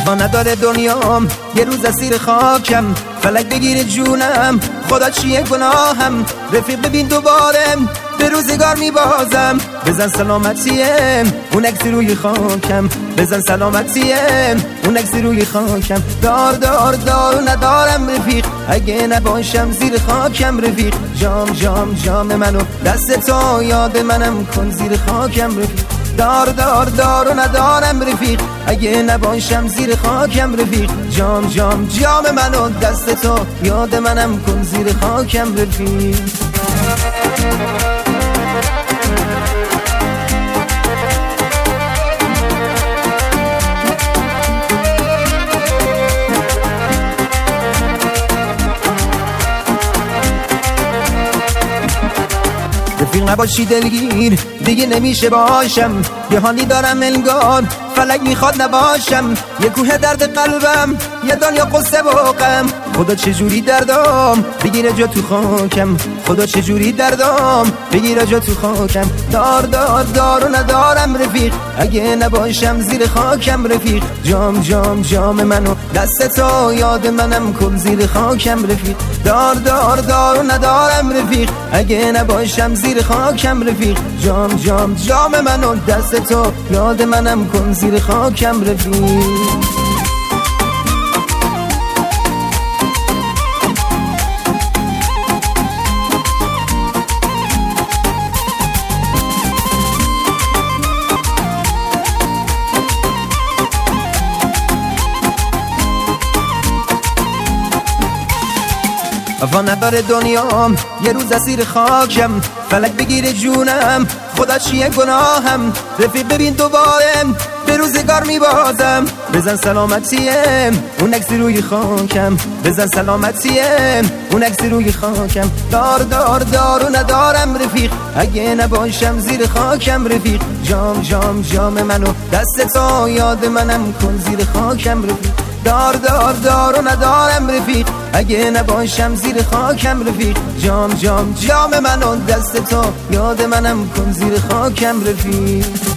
وفا نداره دنیام یه روز اسیر خاکم، فلک بگیر جونم خدا چیه گناهم. رفیق ببین دوباره به روزگار میبازم، بزن سلامتیه اون عکس روی خاکم، بزن سلامتیه اون عکس روی خاکم. دار دار دار و ندارم رفیق، اگه نباشم زیر خاکم رفیق. جام جام جام منو دست تو یاد منم کن زیر خاکم رفیق. دار دار دار و ندارم رفیق، اگه نباشم زیر خاکم رفیق. جام جام جام منو دست تو یاد منم کن زیر خاکم رفیق. رفیق نباشی دلگیر دیگه نمیشه باشم، یه حالی دارم انگار فلک میخواد نباشم. یه کوه درد قلبم یه دنیا قصه و غم، خدا چجوری دردام بگیره جا تو خاکم، خدا چجوری دردام بگیره جا تو خاکم. دار دار دار و ندارم رفیق، اگه نباشم زیر خاکم رفیق. جام جام جام منو دست تو یاد منم کن زیر خاکم رفیق. دار دار دار و ندارم رفیق، اگه نباشم زیر خاکم رفیق. جام جام جام منو دست تو یاد منم کن زیر خاکم رفیق. وفا نداره دنیام یه روز اسیر خاکم، فلک بگیره جونم خدا چیه گناهم. رفیق ببین دوباره به روزگار میبازم، بزن سلامتیه اون عکس روی خاکم، بزن سلامتیه اون عکس روی خاکم. دار دار دار و ندارم رفیق، اگه نباشم زیر خاکم رفیق. جام جام جام منو دست تو یاد منم کن زیر خاکم رفیق. دار دار دار و ندارم رفیق، اگه نباشم زیر خاکم رفیق. جام جام جام منو دست تو یاد منم کن زیر خاکم رفیق.